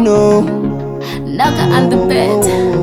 no, Naga on the bed.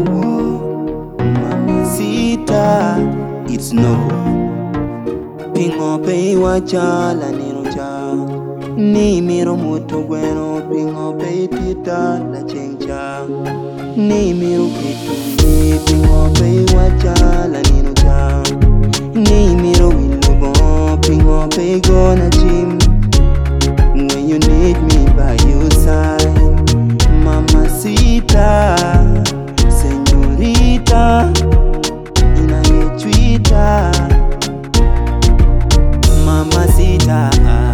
Mamacita, it's no. Pingo pei wachala nero cha. Ni miro muto bueno, pingo pei tita la chencha. Ni miro kitu ni pingo pei wachala nero cha. Ni miro wilugo, pingo pei gonna gym. When you need me by your side, Mamacita, señorita, inayechuita. Mamacita,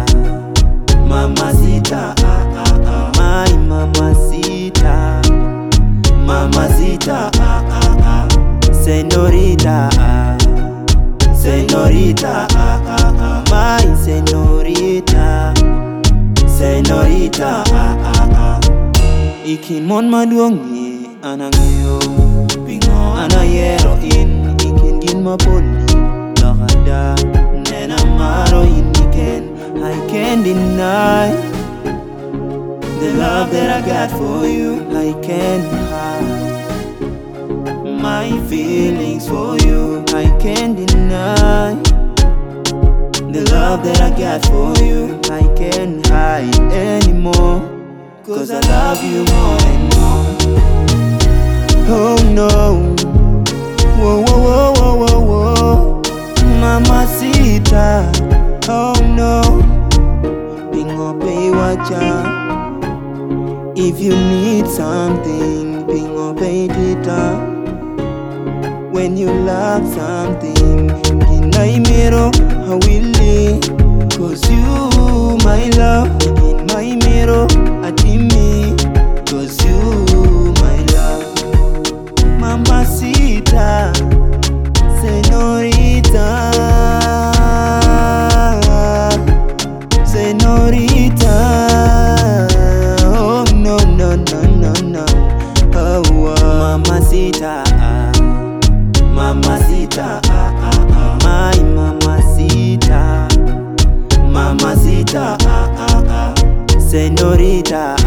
mamacita, my mamacita, mamacita, señorita, señorita, my señorita, señorita. Ikimon maduongi anangyo, pingo anayero in ikin gin mapoli lakada nena maro in iken. I can't deny the love that I got for you. I can't hide my feelings for you. I can't deny the love that I got for you. I can't hide anymore, 'cause I love you more and more. Oh no, whoa, whoa, whoa, whoa, whoa, whoa. Mamacita, oh no, pingo pei wacha. If you need something, pingo pei tita. When you love something, ginay miro hawili. 'Cause you, my love, in my mirror, atimi. 'Cause you, my love, mamacita, señorita, señorita. Oh no, no, no, no, no. Oh, mamacita, mamacita, my mamacita, mamacita, señorita,